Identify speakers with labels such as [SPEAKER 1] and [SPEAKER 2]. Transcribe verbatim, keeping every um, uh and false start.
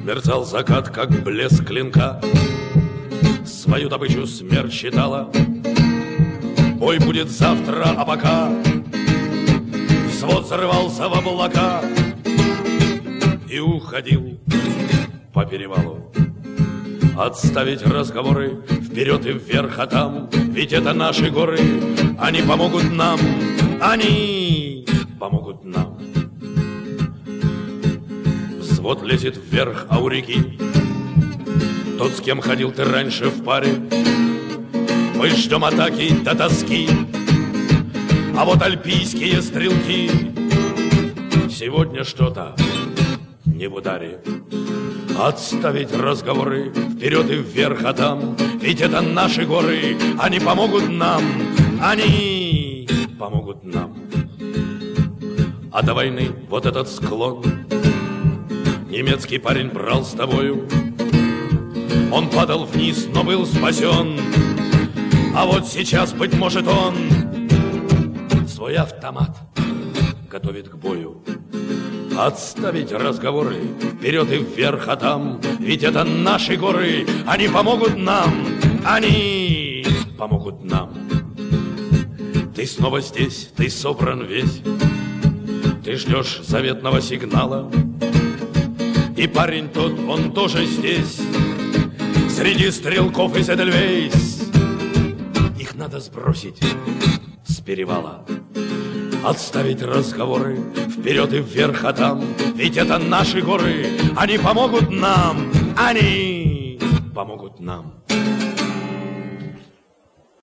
[SPEAKER 1] Мерцал закат, как блеск клинка. Свою добычу смерть считала. Бой будет завтра, а пока взвод взрывался в облака и уходил по перевалу. Отставить разговоры вперед и вверх, а там ведь это наши горы. Они помогут нам, они помогут нам. Взвод лезет вверх, а у реки тот, с кем ходил ты раньше в паре. Мы ждем атаки до тоски, а вот альпийские стрелки сегодня что-то не в ударе. Отставить разговоры вперед и вверх, а там ведь это наши горы. Они помогут нам, они помогут нам. А до войны вот этот склон немецкий парень брал с тобою. Он падал вниз, но был спасен. А вот сейчас, быть может, он свой автомат готовит к бою. Отставить разговоры вперед и вверх, а там ведь это наши горы. Они помогут нам, они помогут нам. Ты снова здесь, ты собран весь. Ты ждешь заветного сигнала. И парень тот, он тоже здесь, среди стрелков из Эдельвейс. Их надо сбросить с перевала. Отставить разговоры вперед и вверх, а там ведь это наши горы. Они помогут нам, они помогут нам.